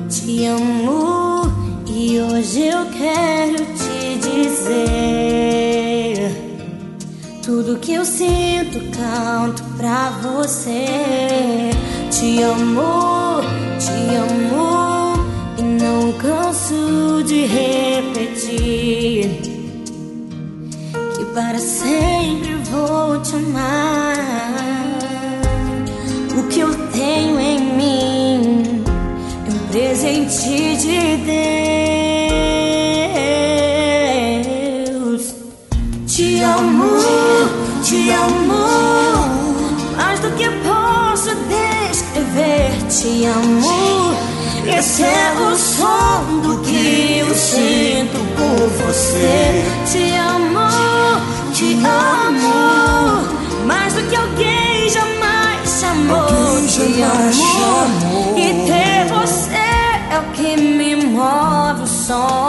Te amo e hoje eu quero te dizer tudo que eu sinto, canto pra você. Te amo e não canso de repetir que para sempre vou te amar. O que eu tenho em mim é um presente de Deus. Te amo, mais do que posso descrever. Te amo, esse é o som do que eu sinto por você. Te amo, mais do que alguém jamais chamou. Te amo, e ter você é o que me move o som.